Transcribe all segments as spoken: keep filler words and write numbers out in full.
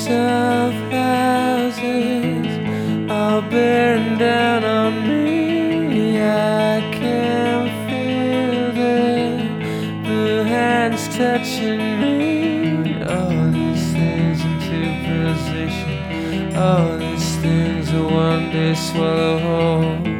of houses all bearing down on me. I can feel the blue hands touching me. All these things into position, all these things will one day swallow whole.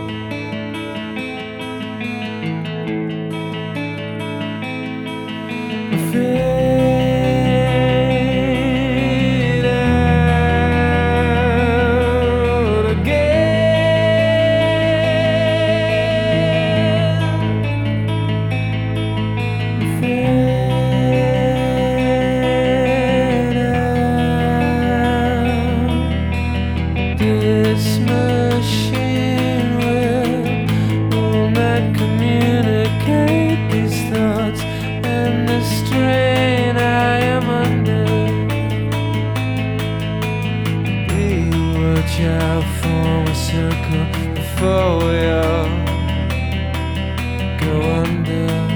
This machine will, will not communicate these thoughts and the strain I am under. We watch out, form a circle before we all go under.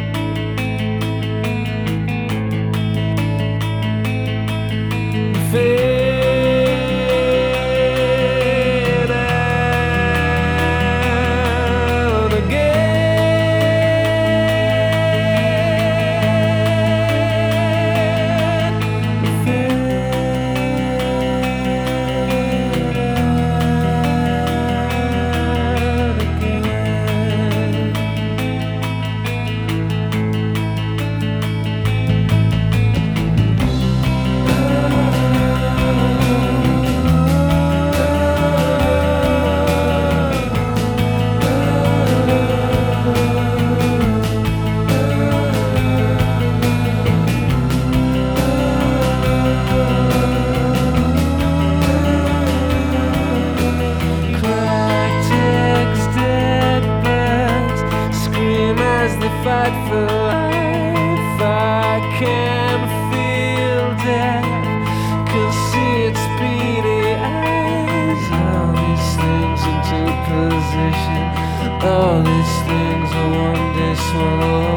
Fight for life, I can feel death, can see its beady eyes. All these things into position, all these things will one day swallow